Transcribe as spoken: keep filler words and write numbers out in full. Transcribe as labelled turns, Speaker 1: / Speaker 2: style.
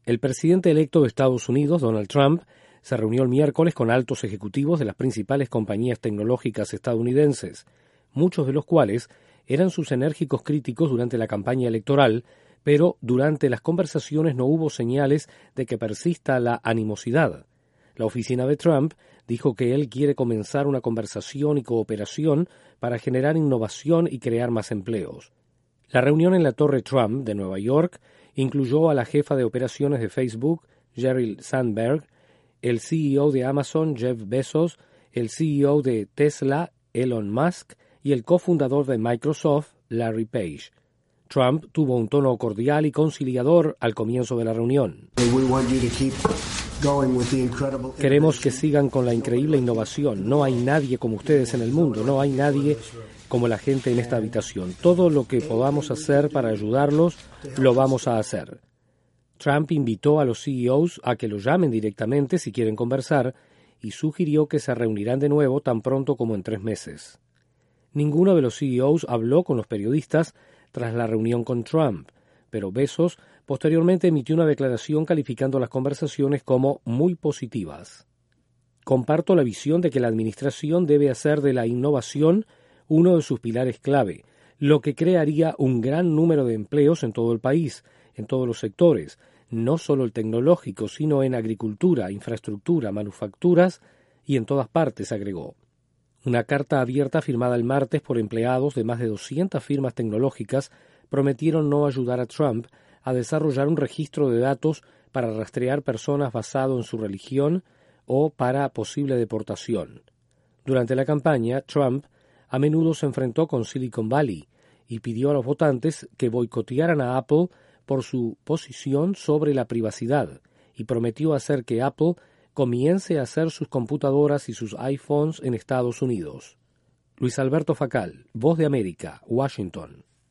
Speaker 1: El presidente electo de Estados Unidos, Donald Trump, se reunió el miércoles con altos ejecutivos de las principales compañías tecnológicas estadounidenses, muchos de los cuales eran sus enérgicos críticos durante la campaña electoral, pero durante las conversaciones no hubo señales de que persista la animosidad. La oficina de Trump dijo que él quiere comenzar una conversación y cooperación para generar innovación y crear más empleos. La reunión en la Torre Trump de Nueva York incluyó a la jefa de operaciones de Facebook, Sheryl Sandberg, el C E O de Amazon, Jeff Bezos, el C E O de Tesla, Elon Musk, y el cofundador de Microsoft, Larry Page. Trump tuvo un tono cordial y conciliador al comienzo de la reunión. Queremos que sigan con la increíble innovación. No hay nadie como ustedes en el mundo, no hay nadie como la gente en esta habitación. Todo lo que podamos hacer para ayudarlos, lo vamos a hacer. Trump invitó a los C E Os a que lo llamen directamente si quieren conversar y sugirió que se reunirán de nuevo tan pronto como en tres meses. Ninguno de los C E Os habló con los periodistas tras la reunión con Trump, pero Bezos posteriormente emitió una declaración calificando las conversaciones como muy positivas. Comparto la visión de que la administración debe hacer de la innovación uno de sus pilares clave, lo que crearía un gran número de empleos en todo el país, en todos los sectores, no solo el tecnológico, sino en agricultura, infraestructura, manufacturas y en todas partes, agregó. Una carta abierta firmada el martes por empleados de más de doscientas firmas tecnológicas prometieron no ayudar a Trump a desarrollar un registro de datos para rastrear personas basado en su religión o para posible deportación. Durante la campaña, Trump a menudo se enfrentó con Silicon Valley y pidió a los votantes que boicotearan a Apple por su posición sobre la privacidad y prometió hacer que Apple comience a hacer sus computadoras y sus iPhones en Estados Unidos. Luis Alberto Facal, Voz de América, Washington.